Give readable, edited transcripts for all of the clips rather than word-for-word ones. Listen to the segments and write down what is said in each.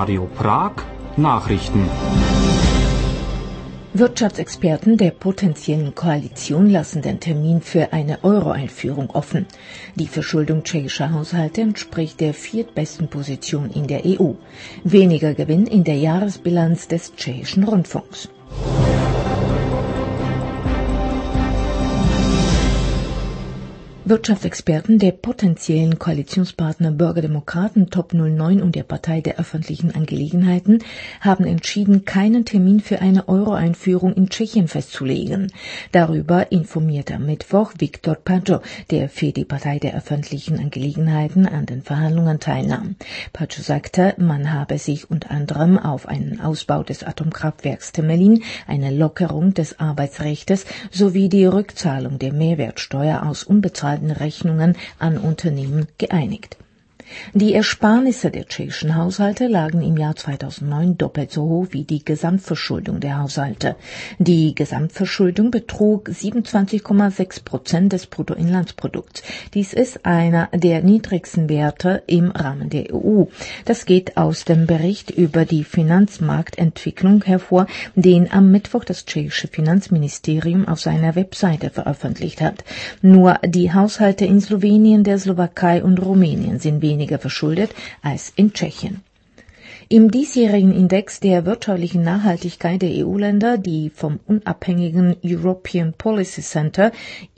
Radio Prag Nachrichten. Wirtschaftsexperten der potenziellen Koalition lassen den Termin für eine Euro-Einführung offen. Die Verschuldung tschechischer Haushalte entspricht der viertbesten Position in der EU. Weniger Gewinn in der Jahresbilanz des tschechischen Rundfunks. Wirtschaftsexperten der potenziellen Koalitionspartner Bürgerdemokraten Top 09 und der Partei der öffentlichen Angelegenheiten haben entschieden, keinen Termin für eine Euro-Einführung in Tschechien festzulegen. Darüber informierte am Mittwoch Viktor Pajo, der für die Partei der öffentlichen Angelegenheiten an den Verhandlungen teilnahm. Pajo sagte, man habe sich unter anderem auf einen Ausbau des Atomkraftwerks Temelin, eine Lockerung des Arbeitsrechts sowie die Rückzahlung der Mehrwertsteuer aus unbezahlten Rechnungen an Unternehmen geeinigt. Die Ersparnisse der tschechischen Haushalte lagen im Jahr 2009 doppelt so hoch wie die Gesamtverschuldung der Haushalte. Die Gesamtverschuldung betrug 27,6% des Bruttoinlandsprodukts. Dies ist einer der niedrigsten Werte im Rahmen der EU. Das geht aus dem Bericht über die Finanzmarktentwicklung hervor, den am Mittwoch das tschechische Finanzministerium auf seiner Webseite veröffentlicht hat. Nur die Haushalte in Slowenien, der Slowakei und Rumänien sind weniger verschuldet als in Tschechien. Im diesjährigen Index der wirtschaftlichen Nachhaltigkeit der EU-Länder, die vom unabhängigen European Policy Center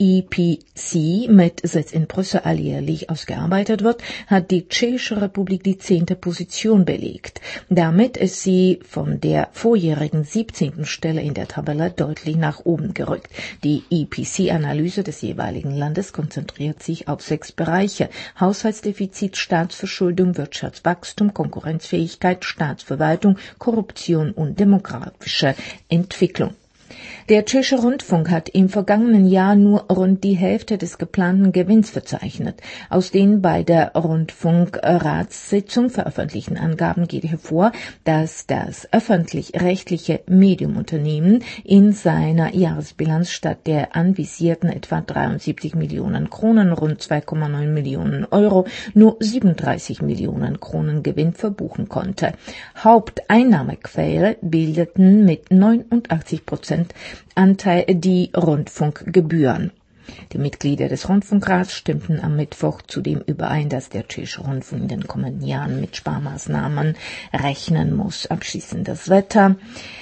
EPC mit Sitz in Brüssel alljährlich ausgearbeitet wird, hat die Tschechische Republik die 10. Position belegt. Damit ist sie von der vorjährigen 17. Stelle in der Tabelle deutlich nach oben gerückt. Die EPC-Analyse des jeweiligen Landes konzentriert sich auf 6 Bereiche: Haushaltsdefizit, Staatsverschuldung, Wirtschaftswachstum, Konkurrenzfähigkeit, Staatsverwaltung, Korruption und demografische Entwicklung. Der tschechische Rundfunk hat im vergangenen Jahr nur rund die Hälfte des geplanten Gewinns verzeichnet. Aus den bei der Rundfunkratssitzung veröffentlichten Angaben geht hervor, dass das öffentlich-rechtliche Medienunternehmen in seiner Jahresbilanz statt der anvisierten etwa 73 Millionen Kronen, rund 2,9 Millionen Euro, nur 37 Millionen Kronen Gewinn verbuchen konnte. Haupteinnahmequelle bildeten mit 89% Anteil die Rundfunkgebühren. Die Mitglieder des Rundfunkrats stimmten am Mittwoch zudem überein, dass der tschechische Rundfunk in den kommenden Jahren mit Sparmaßnahmen rechnen muss. Abschließend das Wetter.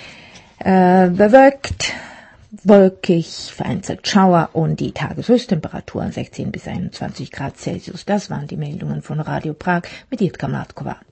Bewölkt, wolkig, vereinzelt Schauer und die Tageshöchsttemperatur 16 bis 21 Grad Celsius. Das waren die Meldungen von Radio Prag mit Jitka Martkova.